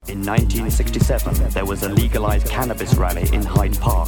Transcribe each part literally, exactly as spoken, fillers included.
In nineteen sixty-seven, there was a legalized cannabis rally in Hyde Park.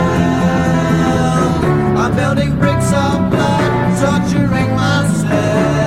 Building bricks of blood, torturing myself.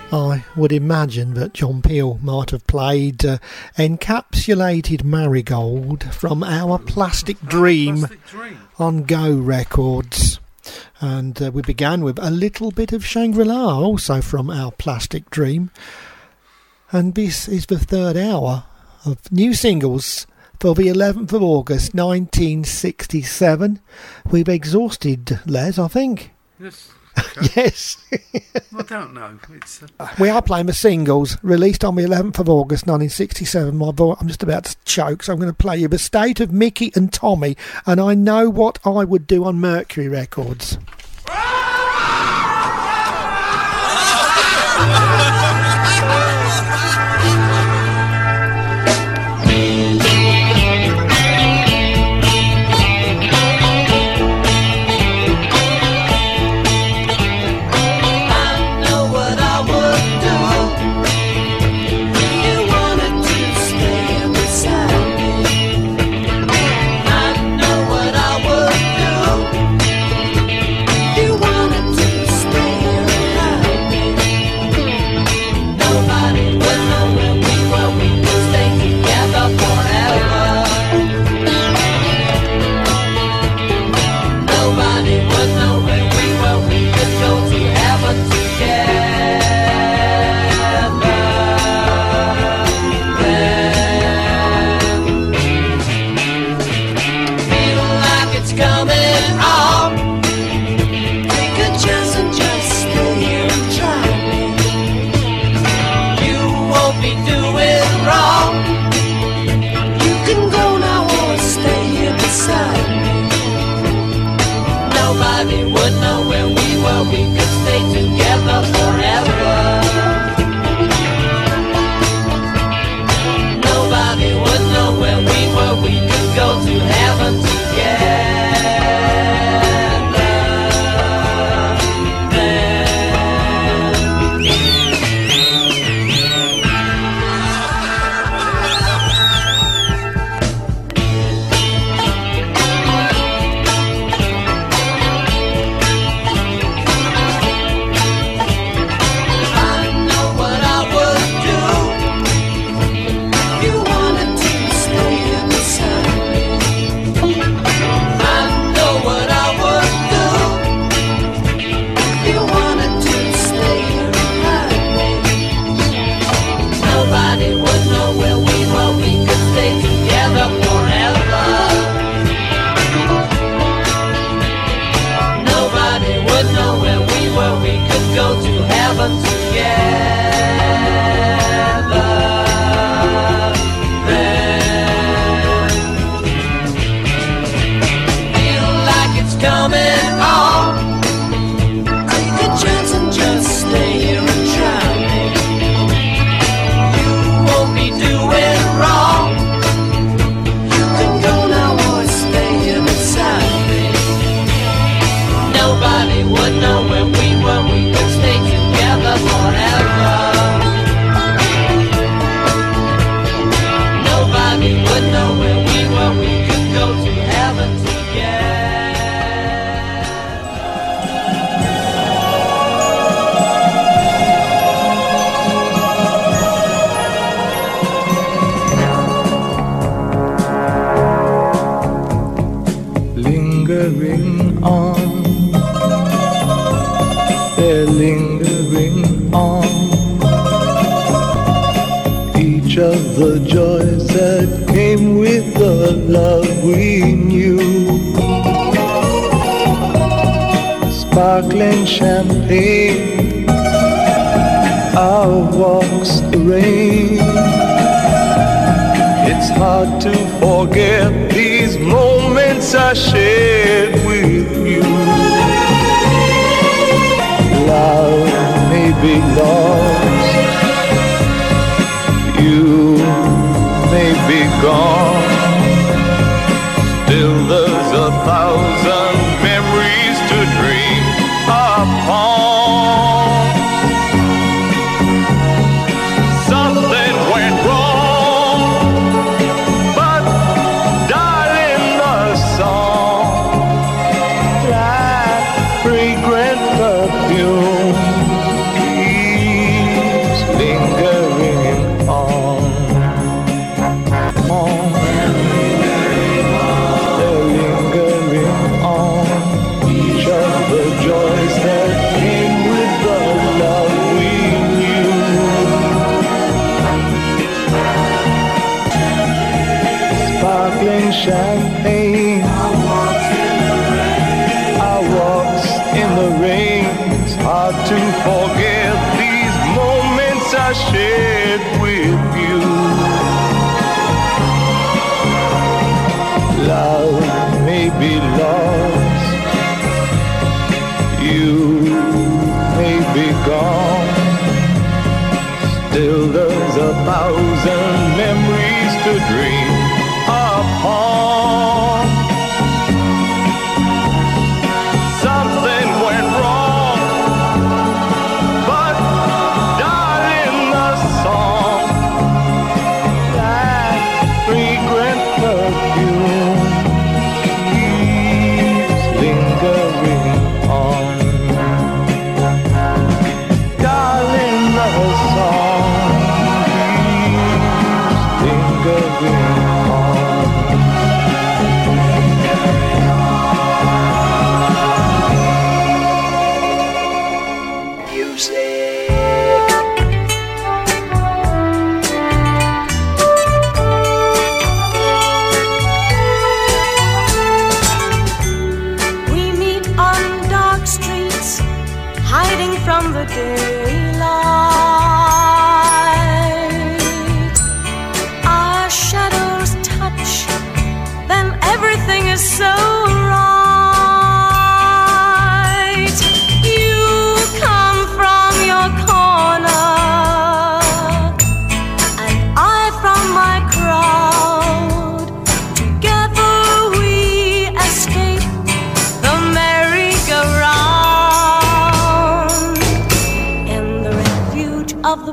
I would imagine that John Peel might have played uh, Encapsulated Marigold from Our Plastic Dream, Plastic Dream. On Go Records. And uh, we began with a little bit of Shangri-La, also from Our Plastic Dream. And this is the third hour of new singles for the eleventh of August nineteen sixty-seven. We've exhausted, Les, I think. Yes. Okay. Yes. I don't know. It's uh... We are playing the singles released on the eleventh of August nineteen sixty-seven. My boy, I'm just about to choke, so I'm going to play you The State of Mickey and Tommy, and I know what I would do on Mercury Records. champagne. Our walks in the rain. Our walks in the rain. It's hard to forget these moments I shared with you. Love may be lost. You may be gone. Still there's a thousand memories to dream upon. Something went wrong, but darling, the song, that fragrant perfume keeps lingering on. Darling, the song keeps lingering on. We meet on dark streets, hiding from the daylight. Our shadows touch, then everything is so right. You come from your corner, and I from my crowd. Together we escape the merry-go-round in the refuge of the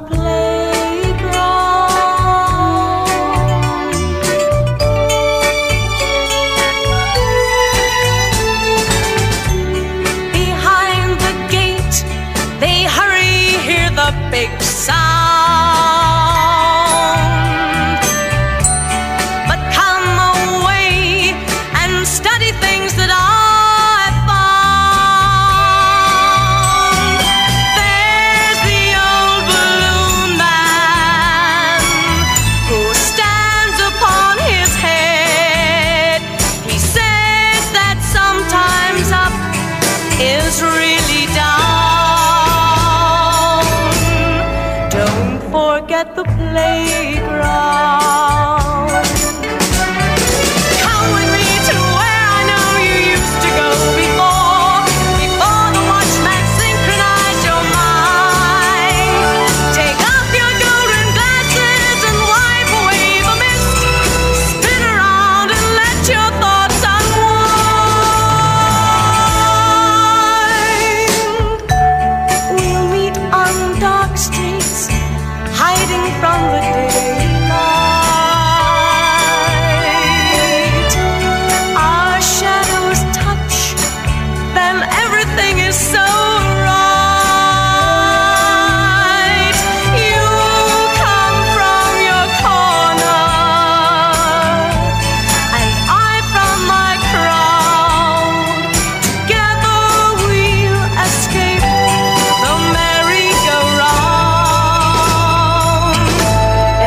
playground. Behind the gate, they hurry, hear the big sound. But come away and study things that I found. There's the old balloon man who stands upon his head. He says that sometimes up is really down. Don't forget the playground. Come with me to where I know you used to go before, before the watchman synchronized your mind. Take off your golden glasses and wipe away the mist. Spin around and let your thoughts unwind. We'll meet on dark streets, hiding from the daylight. Our shadows touch, then everything is so right. You come from your corner, and I from my crowd. Together we'll escape the merry-go-round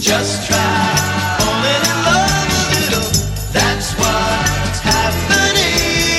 Just try falling in love a little. That's what's happening.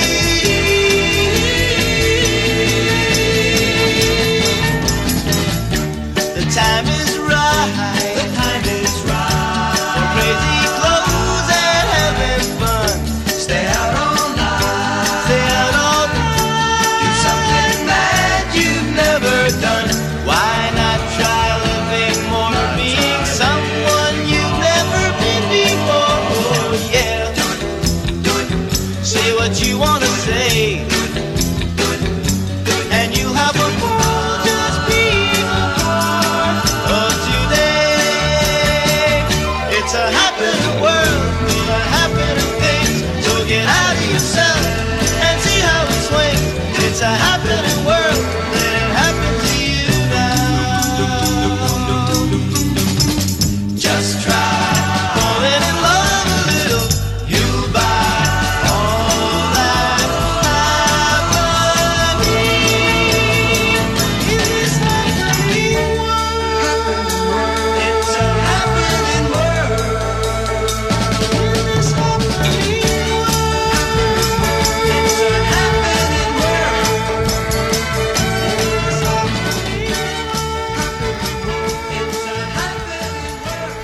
The time is right. The time is right. For crazy clothes and having fun. Stay out all night. Stay out all night. Do something that you've never done. Why not try living more, being someone you've never been before? Oh yeah. Do it. Do it. Say what you wanna say. And you'll have a ball just being a part of today. It's a happening world full of happening things. So get out of yourself and see how it swings. It's a happening world. Let it happen to you now. Just try falling in love a little. You'll buy all that happening in this happening world. It's a happening world. In this happening world. It's a happening world. In this happening world. It's a happening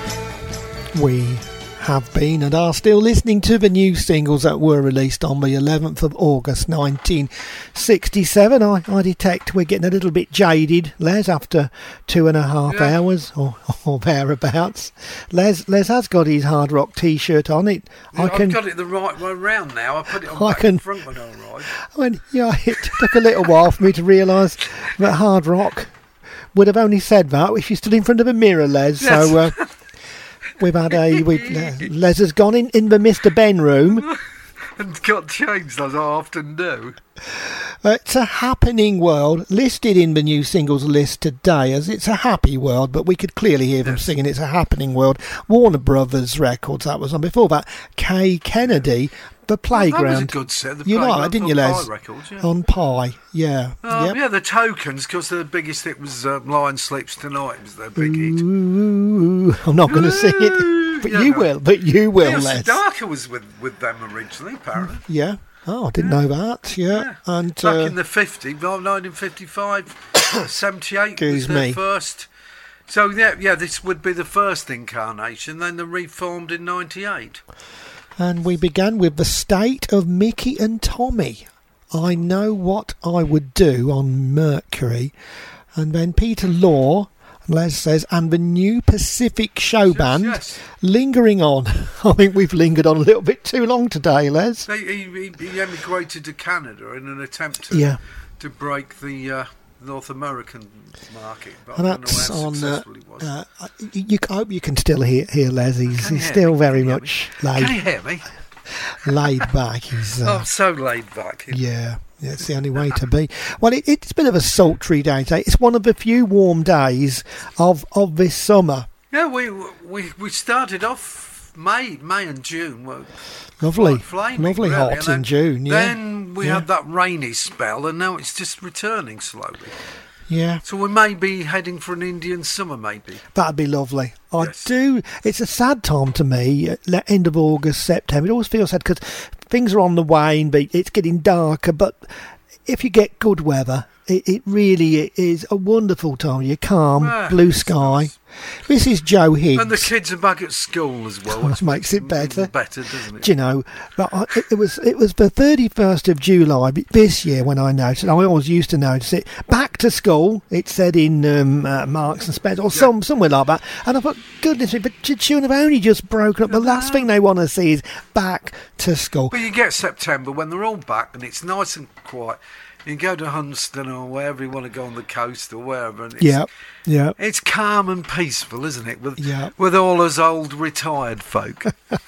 world. We have been and are still listening to the new singles that were released on the eleventh of August nineteen sixty-seven. I, I detect we're getting a little bit jaded, Les, after two and a half Yeah. hours or, or thereabouts. Les Les has got his hard rock T-shirt on it. Yeah, I I've can. got it the right way round now. I put it on I back can- and front when I arrived. When, yeah, it took a little while for me to realise that hard rock would have only said that if you stood in front of a mirror, Les. Yes. So uh, we've had a we, Les has gone in in the Mister Ben room. And got changed as I often do. Uh, it's a happening world, listed in the new singles list today as It's a Happy World, but we could clearly hear them Yes. singing It's a Happening World. Warner Brothers Records, that was on. Before that, Kay Kennedy, The Playground. That was a good set. The You like Playground that, didn't on you, Les? Pie Records, yeah. On Pie, yeah. Um, Yep. Yeah, the Tokens, because the biggest hit was um, Lion Sleeps Tonight, was their big hit. Ooh, I'm not going to sing it, but Yeah, you no. will, but you will, Neil Les. Sedaka was with, with them originally, apparently. Yeah. Oh, I didn't know that, yeah. Yeah. And Back uh, in the fifties, nineteen fifty-five, seventy-eight Excuse was their me. first. So, yeah, yeah, this would be the first incarnation, then they reformed in ninety-eight. And we began with The State of Mickey and Tommy. I Know What I Would Do on Mercury. And then Peter Law, Les says, and the New Pacific Show Band, yes. Lingering On. I think we've lingered on a little bit too long today, Les. He, he, he emigrated to Canada in an attempt to, Yeah. to break the uh, North American market. But And I don't know that's how on. Uh, successful he was. uh, you, you, I hope you can still hear, hear Les. He's, Can you he's hear still me? very Can you hear much me? Can you laid, hear me? laid back. He's, uh, I'm so laid back. Yeah, yeah, it's the only way to be. Well, it, it's a bit of a sultry day today. It's one of the few warm days of, of this summer. Yeah, we we we started off May, May and June were Lovely, quite flaming, lovely really, hot and then- in June. Yeah, Then we yeah. had that rainy spell, and now it's just returning slowly. yeah, So we may be heading for an Indian summer, maybe. that'd be lovely. I Yes. do. It's a sad time to me. At the end of August, September. It always feels sad because things are on the wane, but it's getting darker. But if you get good weather, it, it really is a wonderful time. You're calm, Ah, blue it's sky. nice. This is Joe Higgs. And the kids are back at school as well, That which makes it better. Better, doesn't it? Do you know, but I, it, it was it was the thirty-first of July this year when I noticed. I always used to notice it. Back to school, it said in um, uh, Marks and Spencer or some somewhere like that. And I thought, goodness me, but the children have only just broken up. The last thing they want to see is back to school. But you get September when they're all back and it's nice and quiet. You can go to Hunston or wherever you want to go on the coast or wherever. And it's, Yeah, yeah. It's calm and peaceful, isn't it? With Yeah. with all us old retired folk.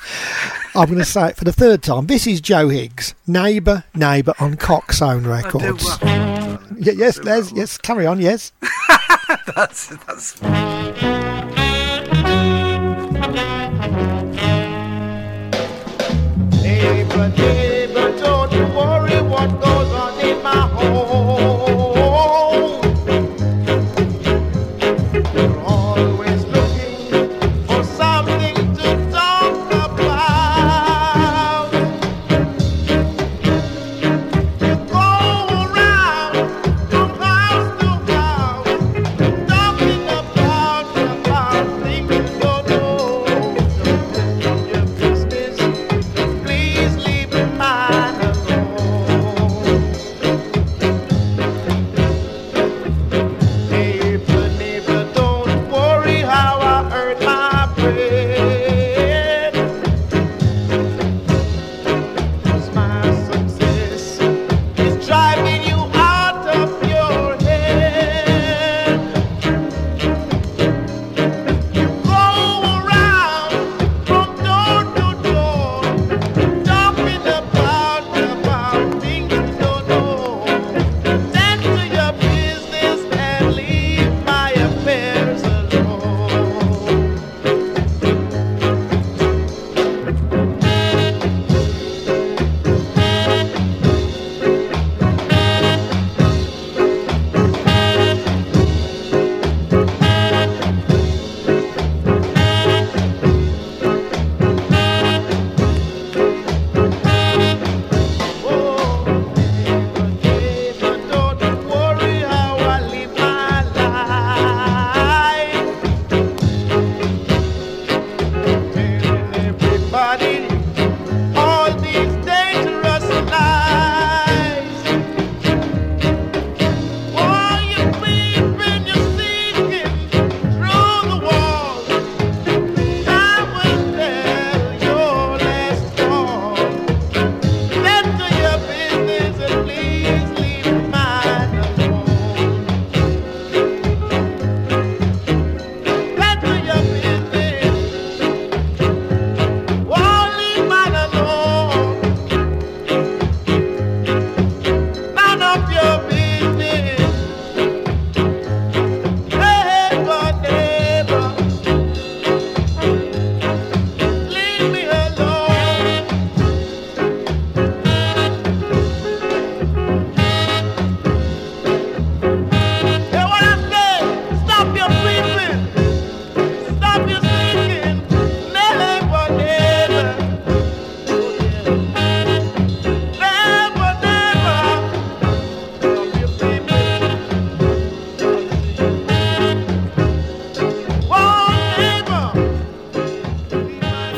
I'm going to say it for the third time. This is Joe Higgs, neighbour, neighbour on Coxone I do Records. love it. Y- yes, I do Les. love Yes, carry on. Yes. That's that's. Neighbor, neighbor, don't you worry what goes on in my home. You're always looking for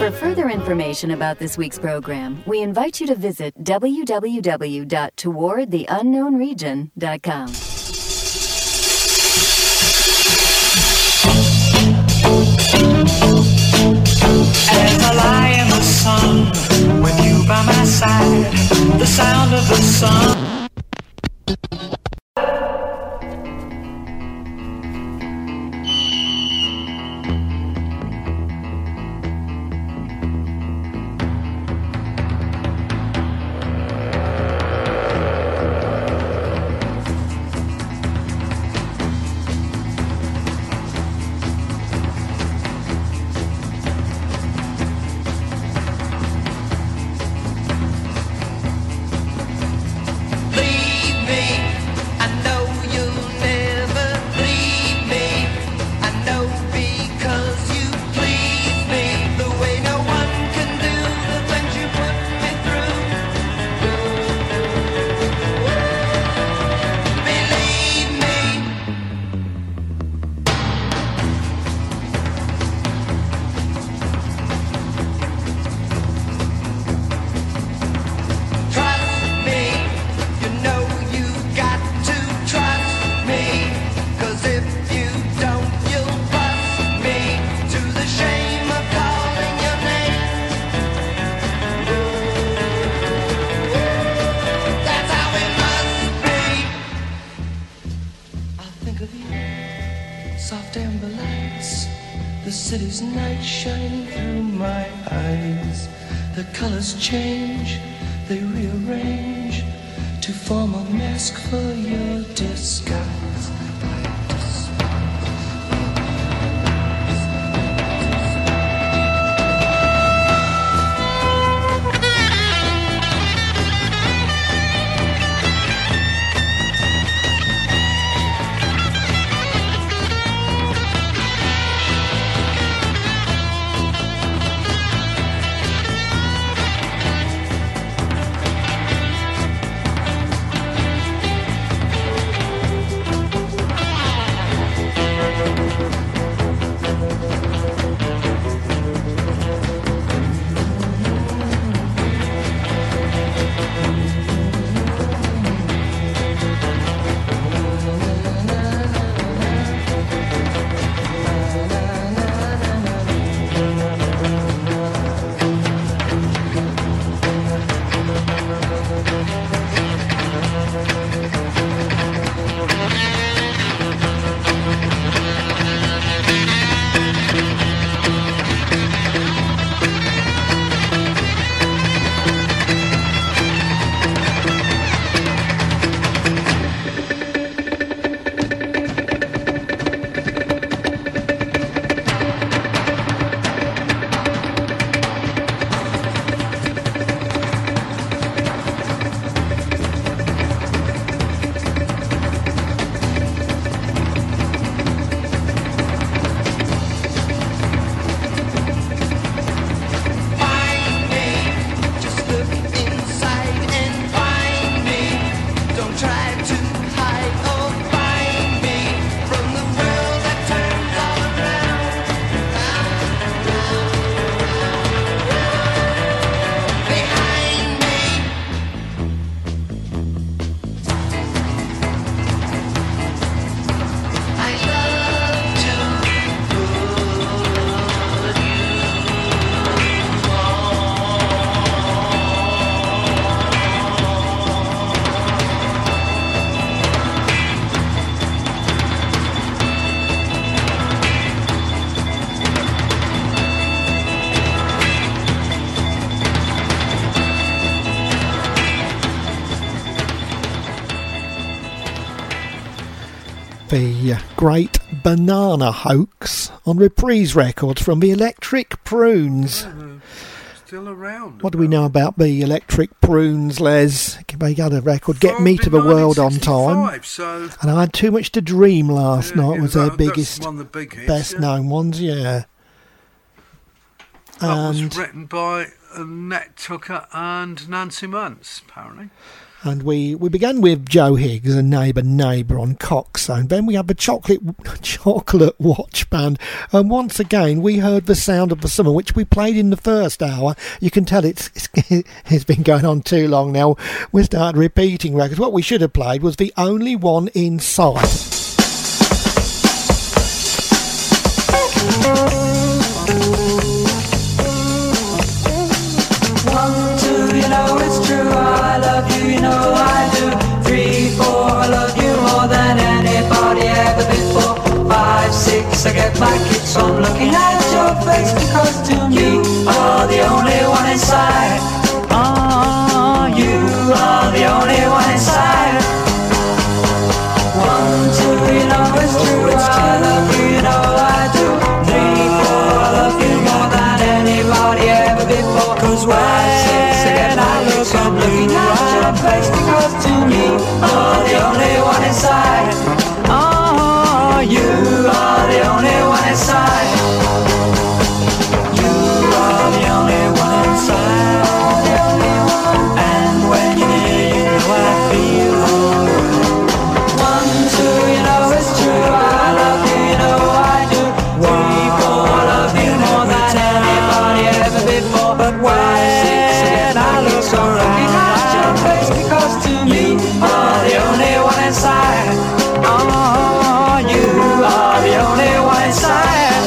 For further information about this week's program, we invite you to visit w w w dot toward the unknown region dot com. As I lie in the sun, with you by my side, the sound of the sun. Change, they rearrange to form a mask for your disguise. The Great Banana Hoax on Reprise Records from the Electric Prunes. Yeah, still around. What do we know about the Electric Prunes, Les? They got a record, Get Me to the Formed in World on Time. nineteen sixty-five, So And I Had Too Much to Dream last Yeah, night yeah, was their that- that's biggest, one of the big hits, best yeah. known ones, yeah. that And was written by uh, Nat Tucker and Nancy Muntz, apparently. And we, we began with Joe Higgs and Neighbour Neighbour on Coxsone. Then we had the Chocolate Chocolate Watch Band. And once again, we heard The Sound of the Summer, which we played in the first hour. You can tell it's, it's, it's been going on too long now. We started repeating records. What we should have played was The Only One in Sight. One, two, you know it's true, I love you, you know I do. Three, four, I love you more than anybody ever before. Five, six, I get my kicks on looking at your face, because to me you are the only one inside. Oh, you are the only one inside. One, two, you know it's true, I love you, you know I do. Three, four, I love you more than anybody ever before. Cause when I look up, looking at your face, because to me you are the only one inside. Oh, you are the only one inside. You are the only one inside. And when you're near, you know I feel alright. One, two, you know it's true, I love you, you know I do. Three, four, I love you more than anybody ever before. But when I look around at your face, because to me you are the only one inside. Oh, you are the only one inside.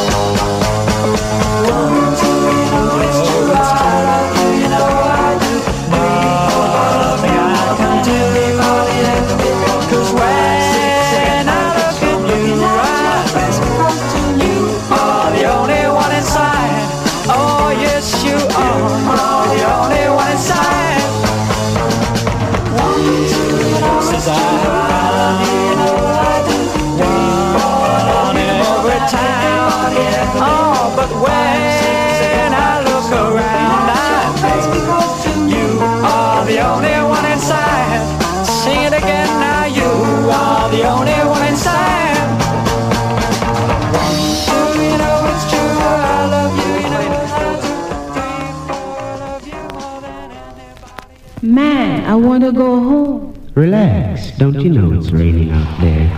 One, two, you know it's true, I love you, you know I do. Three, four, I love you more than anybody ever before. Cause when I look at you, right, because to you are the only one inside. Oh yes, you are the only one inside. One, two, you know it's true, I love you, you know I do. Three, four, I love you every time. Oh, but when I look around, I think you are the only one inside. Sing it again now, you are the only one inside. One, two, you know it's true, I love you, you know I do. Three, four, I love you more than anybody. Man, I want to go home. Relax, don't you know it's raining out there?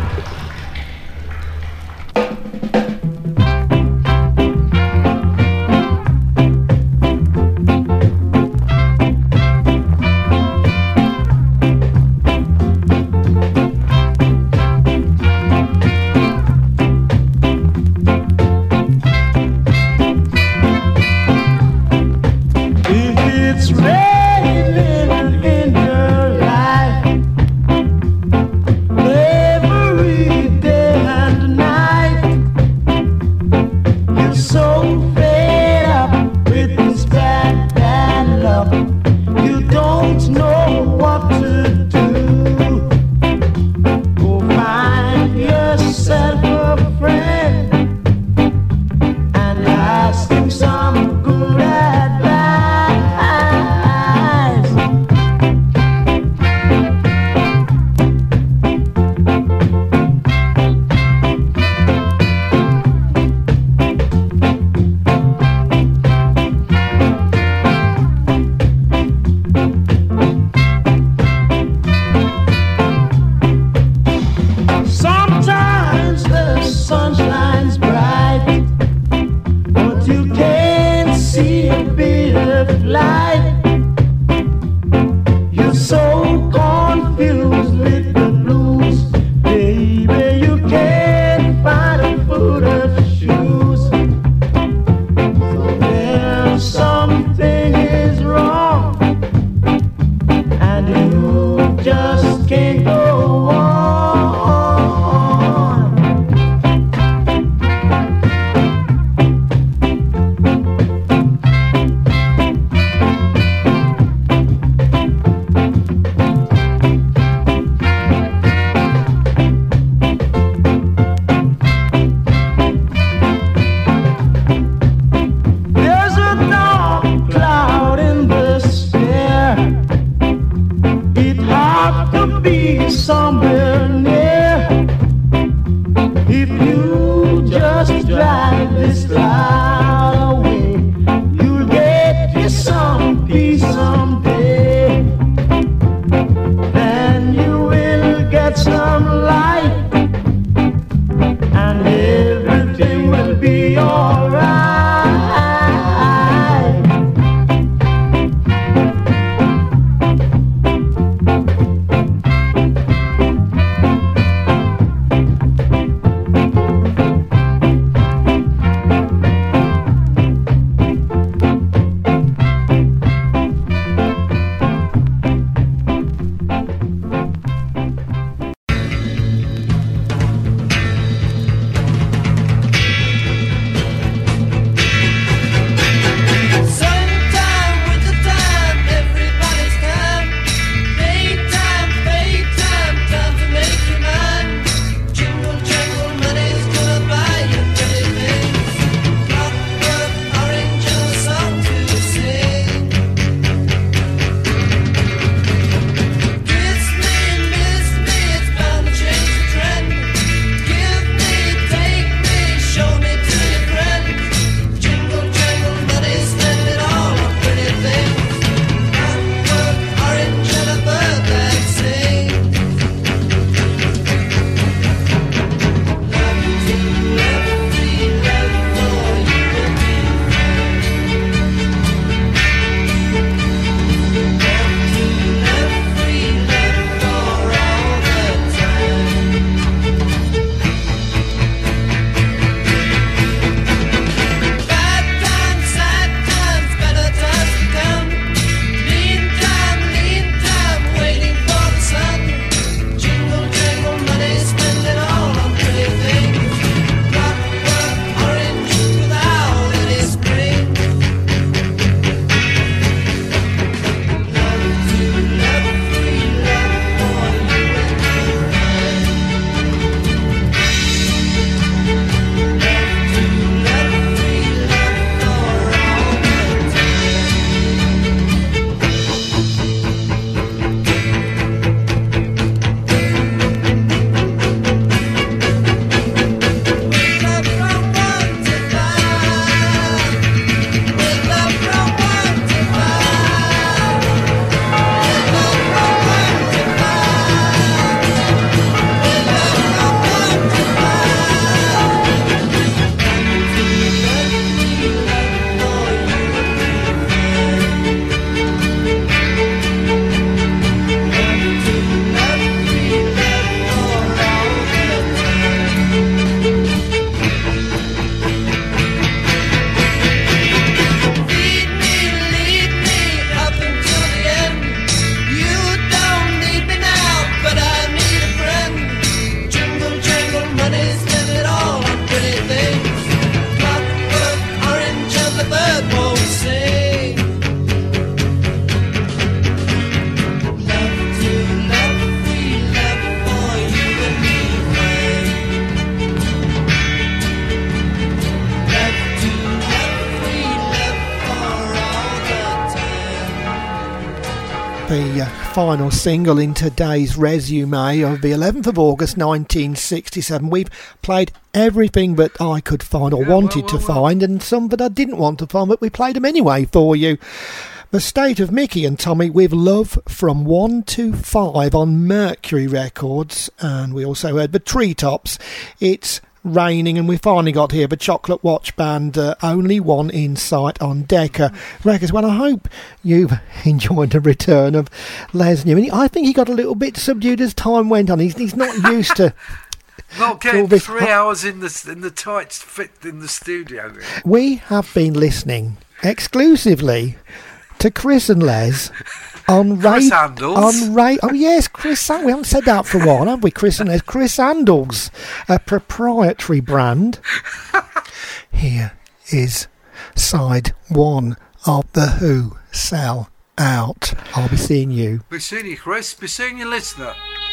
The uh, final single in today's resume of the eleventh of August nineteen sixty-seven. We've played everything that I could find or Yeah, wanted well, well, to well. find, and some that I didn't want to find, but we played them anyway for you. The State of Mickey and Tommy with Love from one to five on Mercury Records, and we also heard the Treetops. It's raining, and we finally got here the Chocolate Watch Band, uh, Only One in Sight on Decca Records. Well, I hope you've enjoyed the return of Les Newman. I think he got a little bit subdued as time went on. He's, he's not used to Not all getting this- three hours in the in the tight fit in the studio. We have been listening exclusively to Chris and Les on Chris ra- Handles. on ra- oh yes, Chris. Hand- we haven't said that for a while, have we? Chris and Les. Chris Handles, a proprietary brand. Here is side one of the Who, Sell Out. I'll be seeing you. Be seeing you, Chris. Be seeing you, listener.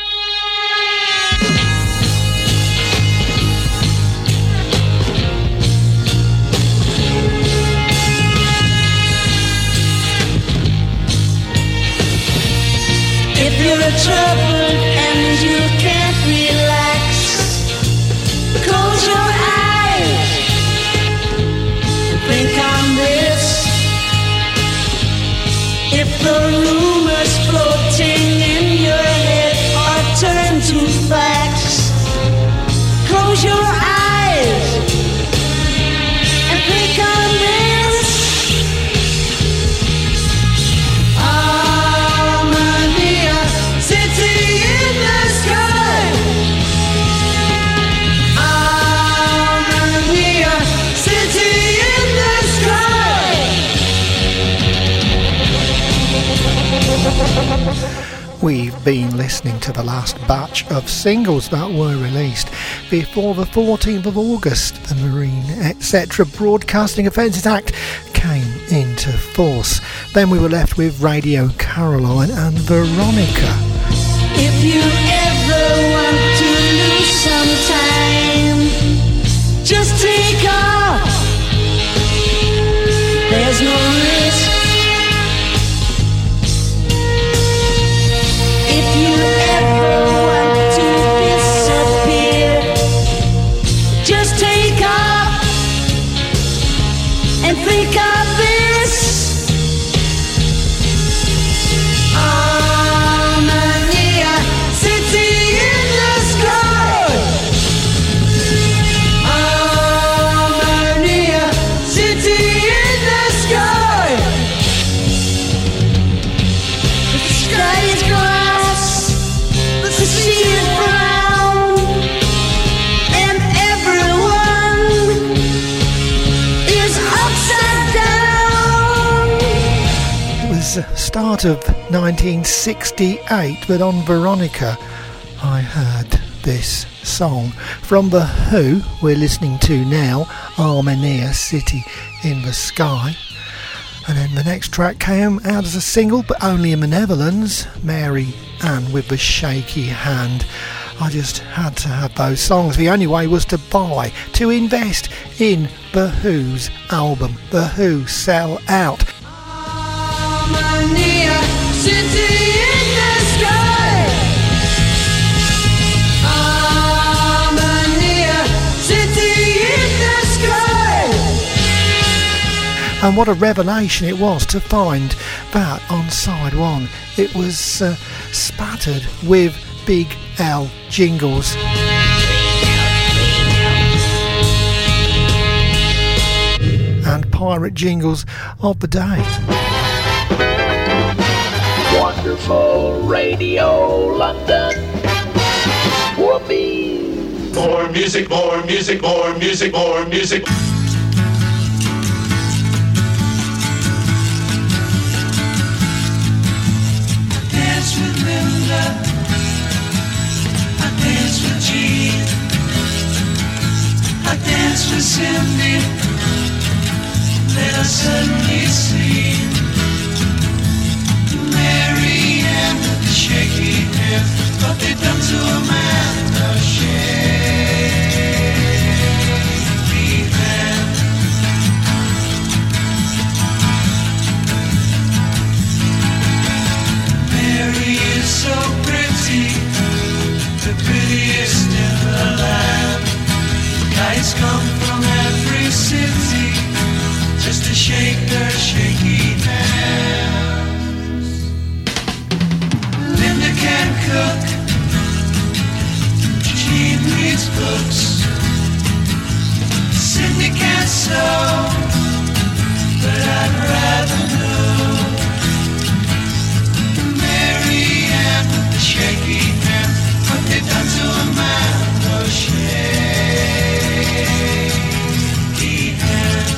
If you're troubled and you can't relax, close your eyes and think on this. If the rumors floating in your head are turned to facts, close your eyes and think on this. We've been listening to the last batch of singles that were released before the fourteenth of August. The Marine et cetera Broadcasting Offences Act came into force. Then we were left with Radio Caroline and Veronica. If you ever want to lose some time, just take off. There's no risk. If you ever want to disappear, just take off and think of this. Armenia, city in the sky. Armenia, city in the sky. The sky is glass, the sea is brown, and everyone is upside down. It was the start of nineteen sixty-eight, but on Veronica I heard this song from The Who. We're listening to now Armenia, City in the Sky. And then the next track came out as a single, but only in the Netherlands, Mary Ann with the Shaky Hand. I just had to have those songs. The only way was to buy, to invest in The Who's album, The Who Sell Out. Armenia, city in the sky. Armenia, city in the sky. And what a revelation it was to find that on side one. It was uh, spattered with Big L jingles. And pirate jingles of the day. Wonderful Radio London. Whoopee. More music, more music, more music, more music. Dance with Linda, I dance with Jean, I dance with Cindy, then I suddenly see Mary Ann with the shaky hand, what they done to Amanda Shaky Hand. so pretty, the prettiest in the land. Guys come from every city just to shake their shaky hands. Linda can cook, she reads books. Cindy can sew, but I'd rather know Mary Ann with the shaky hands, what they done to a man, those shaky hands.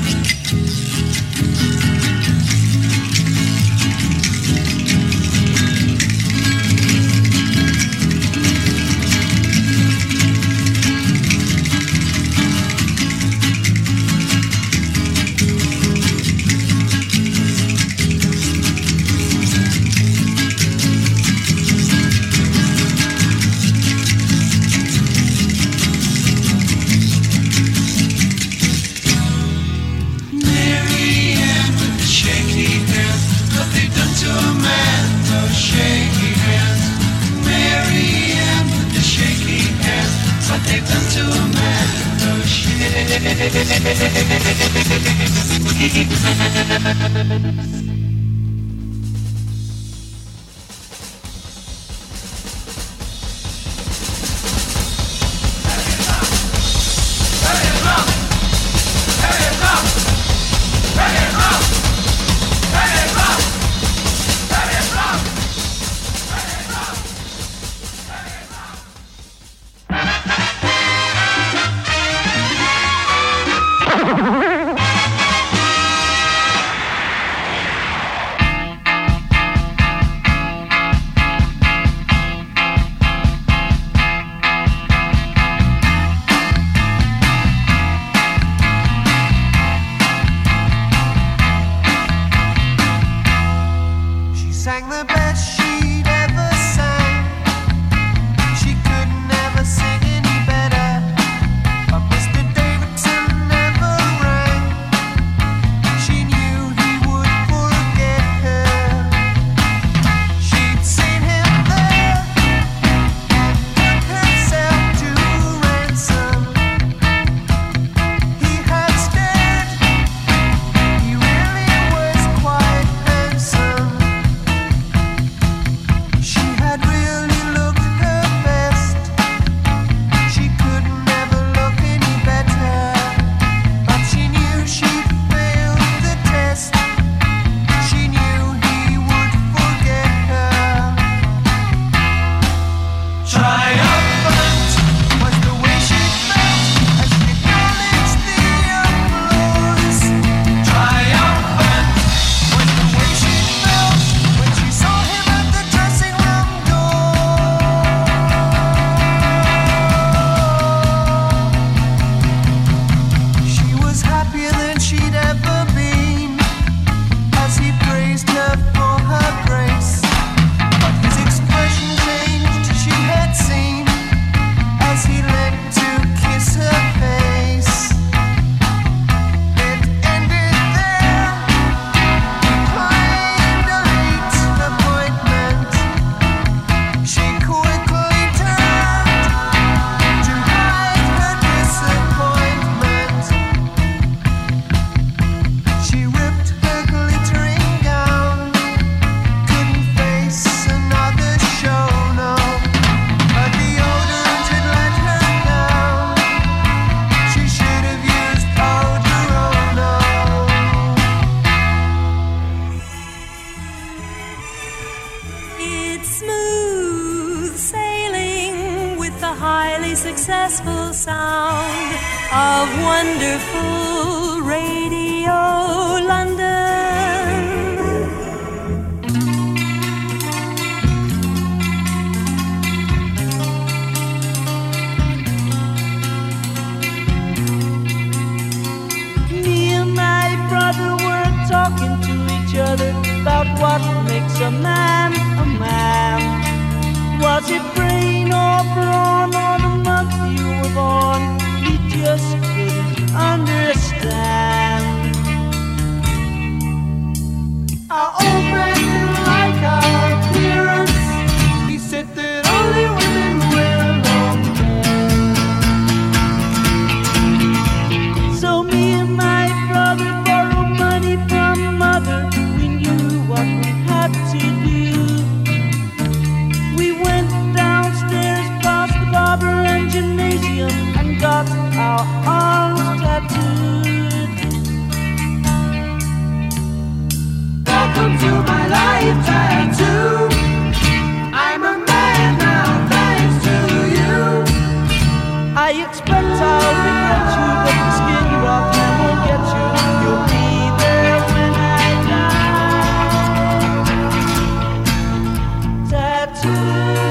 successful sound of wonderful Radio London. Me and my brother were talking to each other about what makes a man a man. Was it brain or brawn or the month you were born? He just couldn't understand. Our old man didn't like our appearance. life tattoo. I'm a man now, thanks to you. I expect I'll regret you, but the skin rough and won't get you. You'll be there when I die. Tattoo.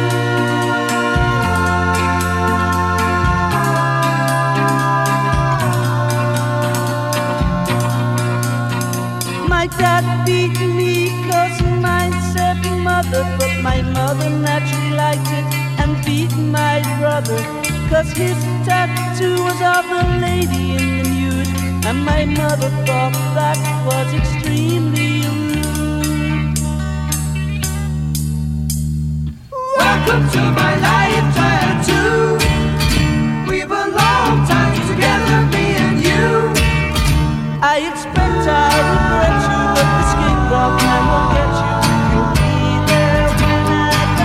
My dad beat me cause mine said mother, but my mother naturally liked it and beat my brother cause his tattoo was of the lady in the nude, and my mother thought that was extremely rude. Welcome to my life tattoo. We've a long time together, me and you. I expect I'll regret you, but the skin rock man won't get you. You'll be there when I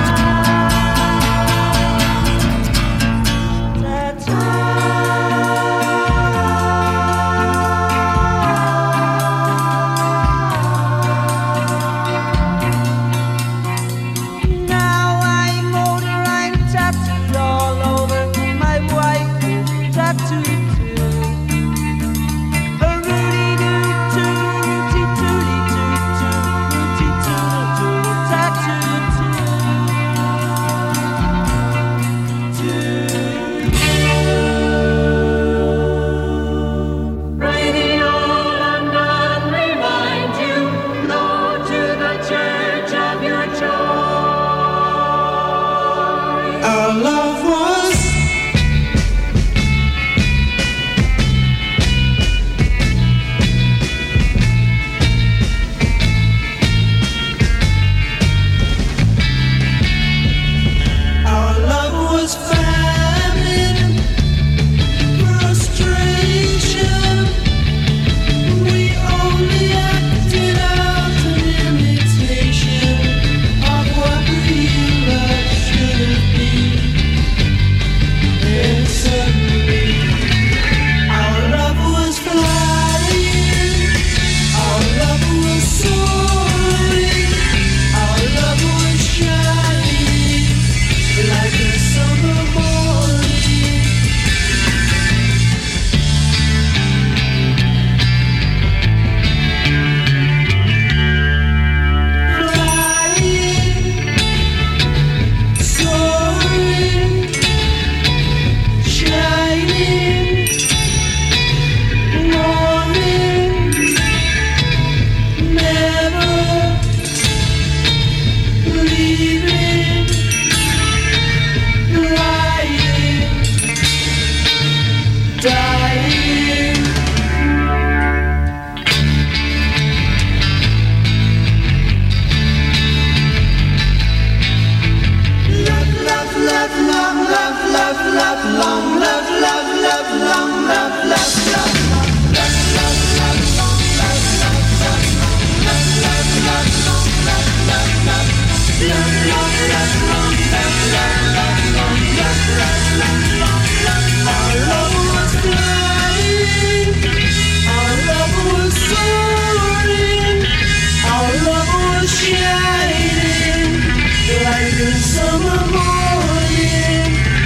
Now I'm older, I'm tattooed all over. My wife is tattooed too. A rooty-doo-doo, rooty-tooty-doo-doo, rooty-tooty-doo, tattooed Radio London reminds you, Lord, to the church of your choice. Our love was Our love was famine, frustration. We only acted out an imitation of what real love should have been. Then suddenly, our love was flying, our love was soaring, our love was shining like a summer morning. Flying, soaring, shining, morning, never leaving, lying, dying. Love, love, love, long, love, love, love, long, love, love, love, long, love, love, love, long, love, love, love, long, love, love, love, long, love, love, love, long, love, love, love, love, love, love, long, love, love, love, long, love, love, love, long, love. Our love was flying, our love was soaring, our love was shining like a summer morning.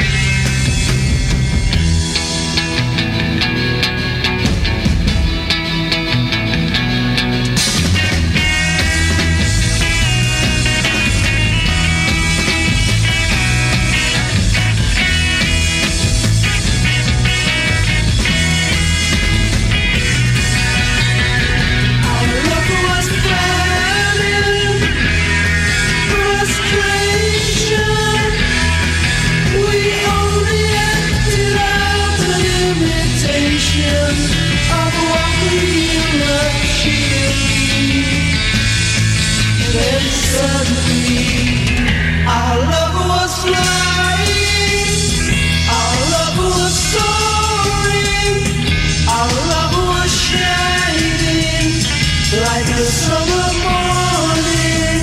Our love was famine, frustration. We only acted out an imitation of what real love should be. Then suddenly, our love was flying, our love was soaring, our love was shining like a summer morning.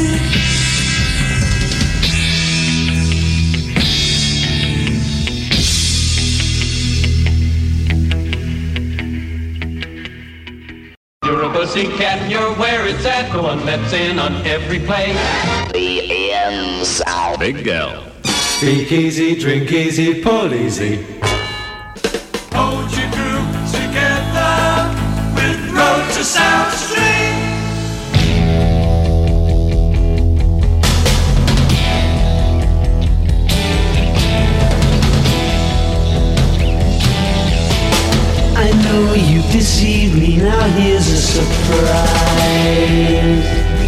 You're a Pussycat, and you're where it's at, the one that's in on every play. The end sound. Big L. Speak easy, drink easy, pull easy. Hold your group together with Road to South Street. I know you deceived me, now here's a surprise.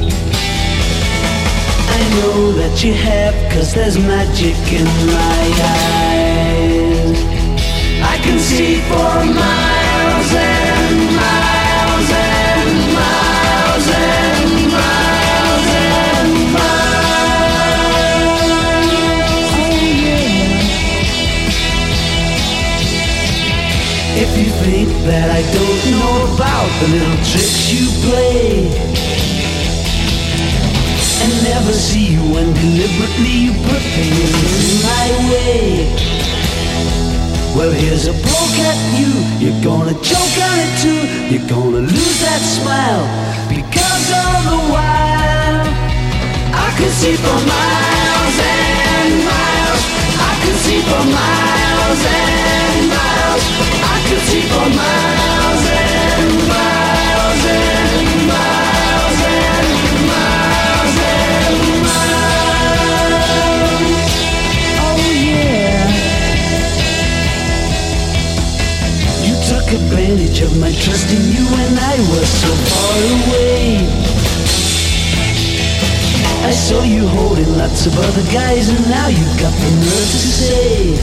I know that you have, cause there's magic in my eyes. I can see for miles and miles and miles and miles and miles. Oh yeah. If you think that I don't know about the little tricks you play and never see you when deliberately you put things in my way, well, here's a poke at you. You're gonna choke on it too. You're gonna lose that smile because all the while I could see for miles and miles. I could see for miles and miles. I could see for miles and miles and miles and miles and miles. Oh yeah. You took advantage of my trust in you when I was so far away. I saw you holding lots of other guys, and now you got the nerve to say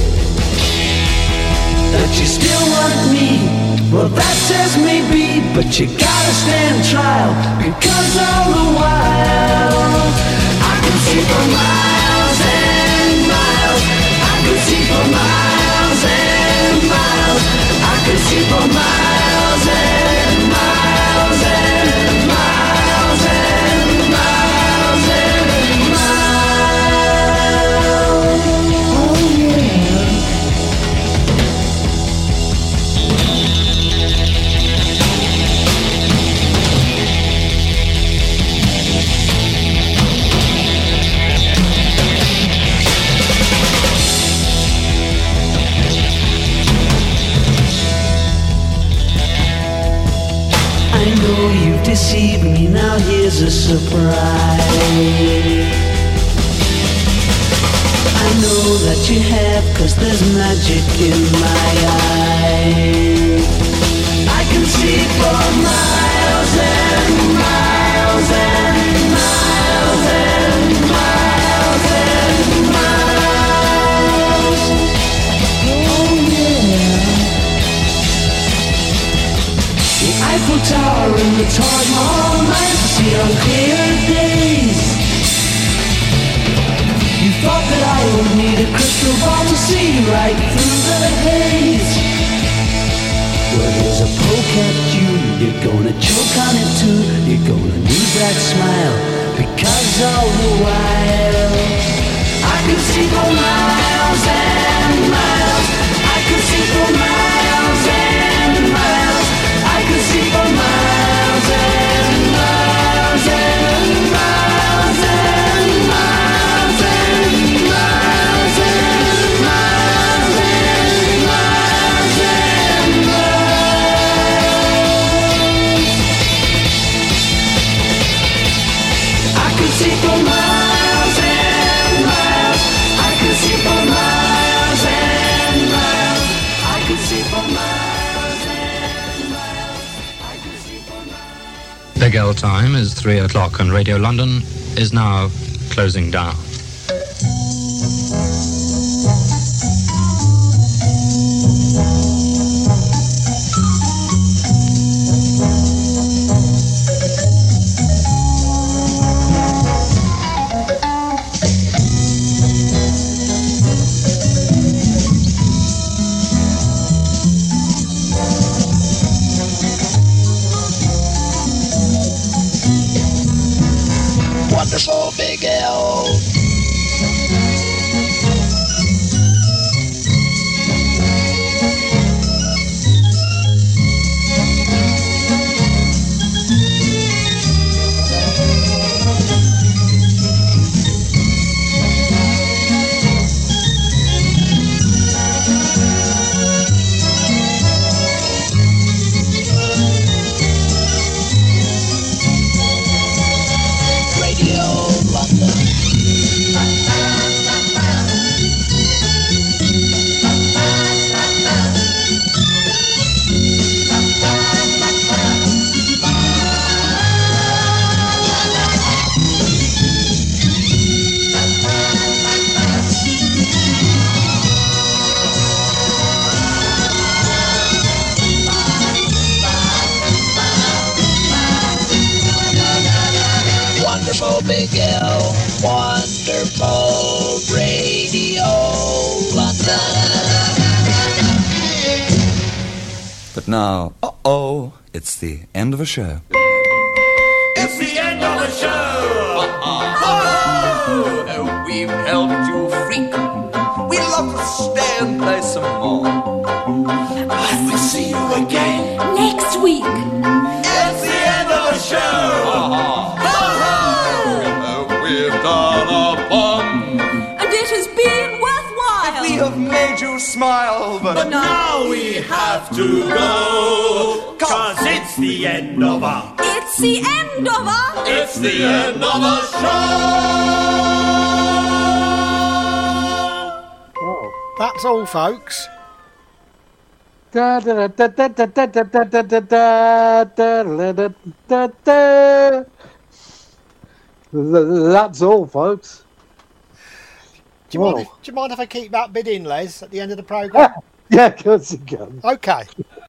that you still want me. Well, that says maybe, but you gotta stand trial, because all the while I can see for miles and miles. I can see for miles and miles. I can see for miles and miles and miles and miles and miles. Oh yeah. I know you've deceived me, now here's a surprise. I know that you have, cause there's magic in my eyes. I can see for miles and miles and miles and miles and miles. Oh yeah. The Eiffel Tower and the Taj Mahal night to see on clear days. You thought that I would need a crystal ball to see right through the haze. Well, here's a poke at you. You're gonna choke on it too. You're gonna lose that smile, because all the while I can see for miles and miles. I can see for miles and miles. I can see for miles and miles and miles and miles and miles and miles and miles and miles. I can see for miles and miles. I can see for miles and miles. I can see for miles and miles. I can see for miles. Big L time is three o'clock, and Radio London is now closing down. Wonderful Big L. wonderful Big L, wonderful Radio London. But now, uh-oh, it's the end of a show. It's the end of the show! Oh, we've helped you freak. We'd love to stay and play some more. I will see you again Next week. It's the end of the show! Oh, we've done a fun. And it has been worthwhile. We have made you smile, but, But now we have to go, cause it's the end of our, It's the end of our. it's the end of the show! That's all, folks. Da, da, da, da, da, da, da, da, da, da, da, da, da, da, da. That's all, folks. Do you, mind Whoa. if, do you mind if I keep that bit in, Les, at the end of the programme? Yeah, of course you can. Okay.